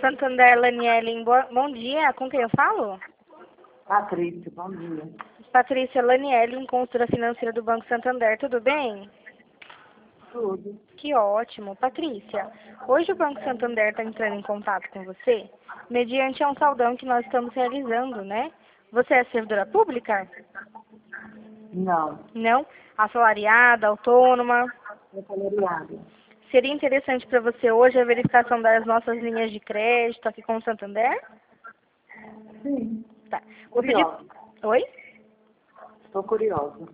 Santander, Lanielen, bom dia. Com quem eu falo? Patrícia, bom dia. Patrícia Lanielen, consultora financeira do Banco Santander. Tudo bem? Tudo. Que ótimo. Patrícia, hoje o Banco Santander está entrando em contato com você mediante um saldão que nós estamos realizando, né? Você é servidora pública? Não, Não? Assalariada, autônoma? assalariada. Seria interessante para você hoje a verificação das nossas linhas de crédito aqui com o Santander? Sim. Tá. Vou pedir... Curiosa. Oi? Estou curiosa.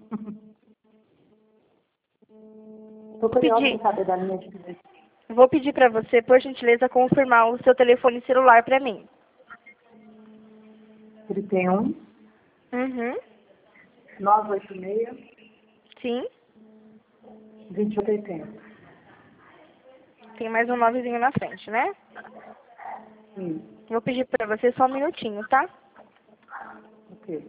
Estou Vou curiosa pedir, para saber da linha de crédito. vou pedir para você, por gentileza, confirmar o seu telefone celular para mim. 31 Uhum. 986 Sim. 2880. Tem mais um novezinho na frente, né? Sim. Vou pedir para você só um minutinho, tá? Ok.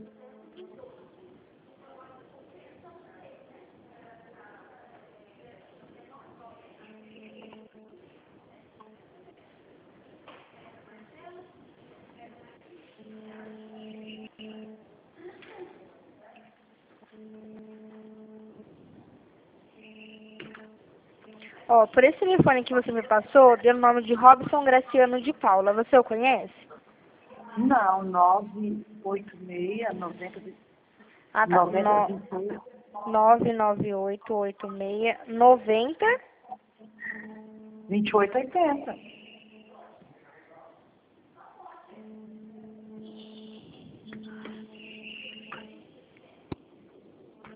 Ó, por esse telefone que você me passou, deu o nome de Robson Graciano de Paula. Você o conhece? Não, 986 Ah, tá. 26 9988690. 2880.